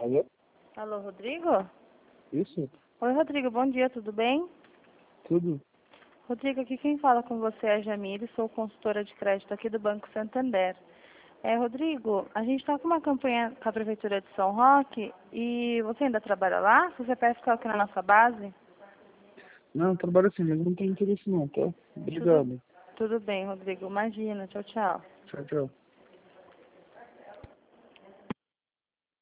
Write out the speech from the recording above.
Alô? Alô, Rodrigo? Isso? Oi, Rodrigo, bom dia, tudo bem? Tudo? Rodrigo, aqui quem fala com você é a Jamile, sou consultora de crédito aqui do Banco Santander. Rodrigo, a gente está com uma campanha com a Prefeitura de São Roque e você ainda trabalha lá? Se você quer ficar aqui na nossa base? Não, trabalho assim, mas não tem interesse não, tá? Tudo, Obrigado. tudo bem, Rodrigo, imagina, tchau, tchau. Tchau, tchau.